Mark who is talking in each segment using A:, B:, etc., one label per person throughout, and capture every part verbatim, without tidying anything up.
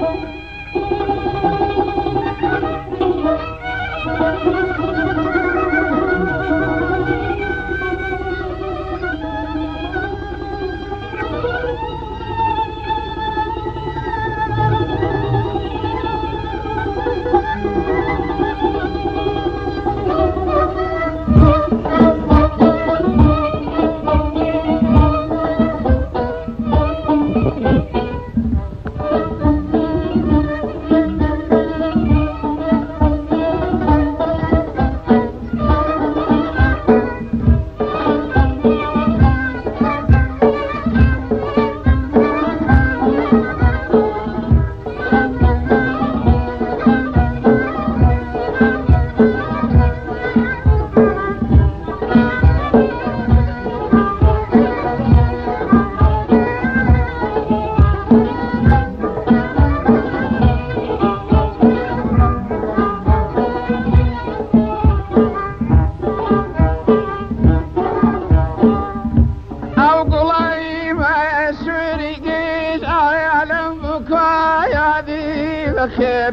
A: بخير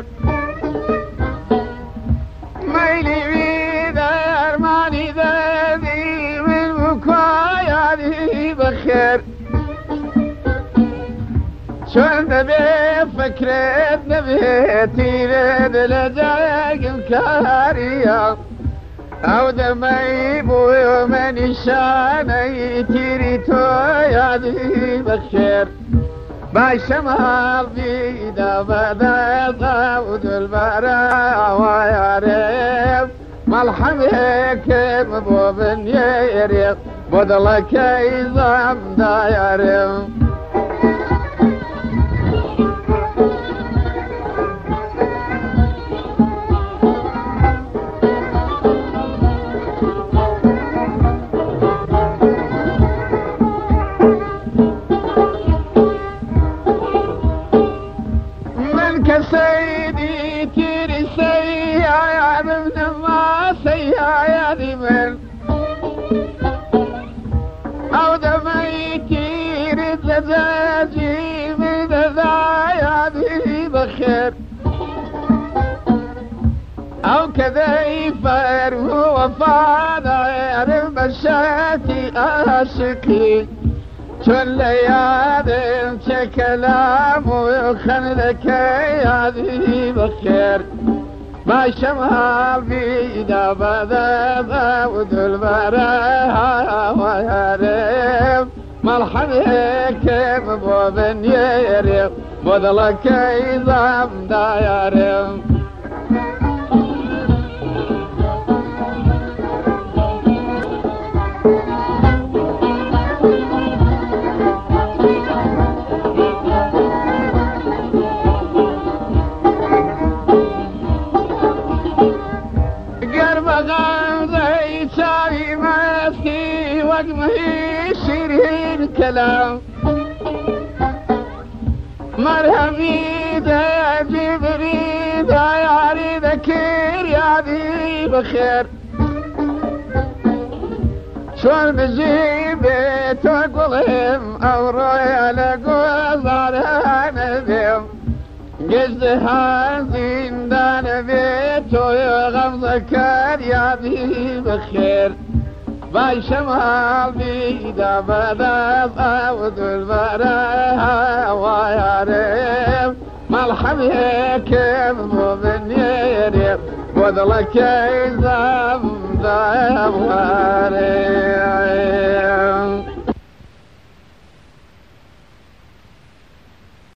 A: ميلي بيد أرماني ذابي من بكاياني بخير شون نبي فكرة نبيتي بيد لجاق مكاريا أو دمي بوي ومن الشاني تيري توياني بخير باي شمال بيدا بدا ضاود البراء وياريب ملحمك مبوبن يريق بدلك يزام دايريب سيدي تيري سيا من ما سيا من أو دمي تيري زجاجي من ذايا بخير أو كذا يفر هو فانا يا مشاتي أشكي شل ليالي كلام ويخلك يا ذي بخير ما شمال بيدا بدا ضاود البراها وياريب ملحمك مبوبن يريب بدلك يزام دايريب شيرين كلام مرهمي دا جبري دا ياري ذكر يا ذي بخير شون بجيبي تقولهم او رويا لقوز على نبيهم قصد هازين دا نبيتو يغمزك يا ذي بخير باي شمال بيدا بدا ضاود البراها وياريب ملحمك مبوبن يريب وذلك يزام ذا واريب